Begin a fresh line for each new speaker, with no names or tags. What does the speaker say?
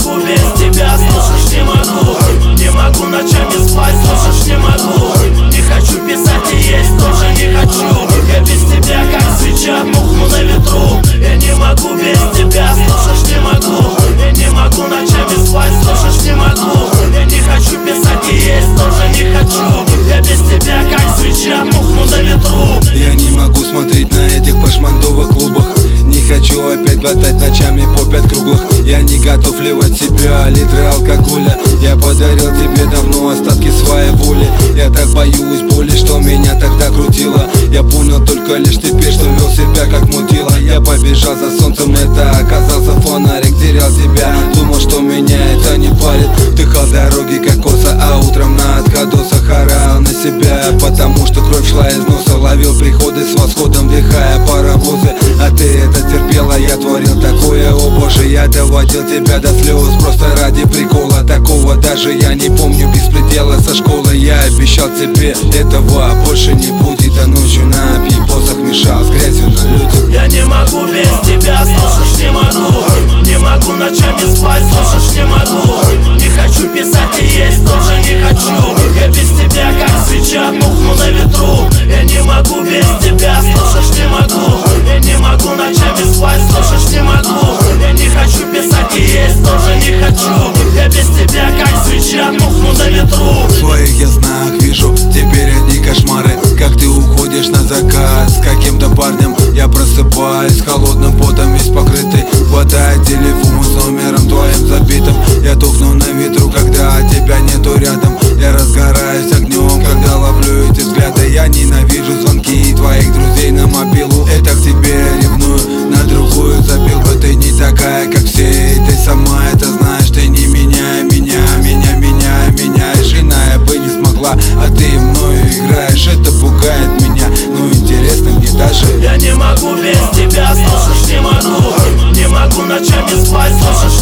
могу без тебя, слушаешь, не могу. Не могу ночами спать, слушаешь, не могу. Не хочу писать и есть тоже не хочу. Я без тебя как свеча, мухну на ветру. Я не могу без тебя, слушаешь, не могу. Я не могу ночами спать, слушаешь, не могу. Я не хочу писать и есть тоже не хочу. Я без тебя как свеча, мухну на ветру.
Я не могу смотреть на этих пошмандовых клубах. Не хочу опять глотать ночами по 5 круглых. Я не готов вливать в себя литры алкоголя. Я подарил тебе давно остатки своей воли. Я так боюсь боли, что меня тогда крутило. Я понял только лишь теперь, что вел себя как мутила. Я побежал за солнцем, это оказался фонарик. Терял тебя, думал, что меня это не парит. Вдыхал дороги кокоса, а утром на отходосах орал на себя, потому что кровь шла из носа. Ловил приходы с восходом, вдыхая паровозы. А ты это терпела, я творил такое, о боже. Я доводил тебя до слез просто ради прикола. Такого даже я не помню без предела со школы. Я обещал тебе, этого больше не будет. А ночью на пьепосах мешал с грязью на людях.
Я не могу без тебя, слушаешь, не могу. Не могу ночами спать, слушаешь, не могу. Не хочу писать и есть тоже не хочу. Я без тебя как свеча, мухну на ветру. Я не могу без тебя, слушаешь, не могу. Я не могу ночами спать, слушаешь, не могу. Я не хочу писать и есть тоже не хочу. Я без тебя как свеча, мухну на ветру.
В своих я снах вижу теперь одни кошмары. Как ты уходишь на закат с каким-то парнем. Я просыпаюсь холодным потом, весь покрытый. Хватает телефон с номером твоим забитым. Я тухну на ветру, когда тебя нету рядом. Я разгораюсь огнем, когда ловлю эти взгляды. Я ненавижу звонки твоих друзей на мобилу. Это к тебе ревную, на другую забил бы. Ты не такая, как все, и ты сама это знаешь. Ты не меняй меня, меняешь. Иная бы не смогла, а ты мною играешь. Это пугает меня, но интересно мне даже.
Я не могу без тебя, слушаешь, не могу. Не могу ночами спать, слушаешь,